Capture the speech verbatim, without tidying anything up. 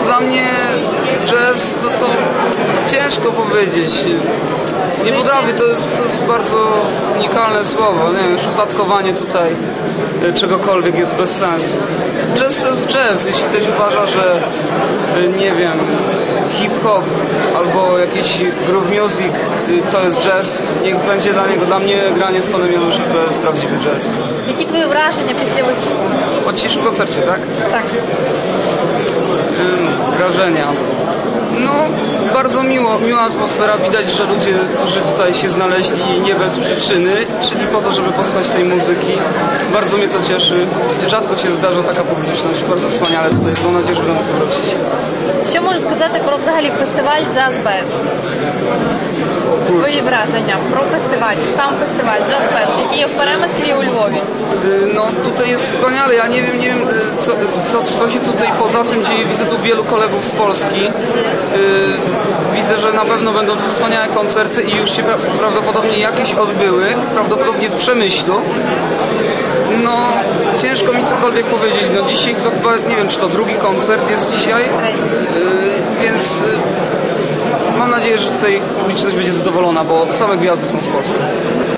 Dla mnie jazz, no to ciężko powiedzieć. Nie potrafię, to jest, to jest bardzo unikalne słowo. Nie wiem, szufladkowanie tutaj czegokolwiek jest bez sensu. Jazz to jest jazz. Jeśli ktoś uważa, że nie wiem, hip-hop albo jakiś groove music to jest jazz, niech będzie dla niego. Dla mnie granie z panem Januszem to jest prawdziwy jazz. Jakie twoje wrażenia pісля występu? O dzisiejszym koncercie, tak? Tak. Ym, wrażenia. No, bardzo miło, miła atmosfera. Widać, że ludzie, którzy tutaj się znaleźli nie bez przyczyny, czyli po to, żeby posłuchać tej muzyki. Bardzo mnie to cieszy. Rzadko się zdarza taka publiczność. Bardzo wspaniale tutaj. Mam nadzieję, że będę tu wrócić. Що можеш сказати про взагалі фестиваль Jazz Fest? Твої враження про фестиваль, сам фестиваль Jazz Fest, який є в Перемишлі і у Львові? No tutaj jest wspaniale. Ja nie wiem, nie wiem co, co, co się tutaj poza tym dzieje. Widzę tu wielu kolegów z Polski. Widzę, że na pewno będą tu wspaniałe koncerty i już się pra- prawdopodobnie jakieś odbyły. Prawdopodobnie w Przemyślu. No, ciężko mi cokolwiek powiedzieć. No dzisiaj to chyba, nie wiem, czy to drugi koncert jest dzisiaj. Więc mam nadzieję, że tutaj publiczność będzie zadowolona, bo same gwiazdy są z Polski.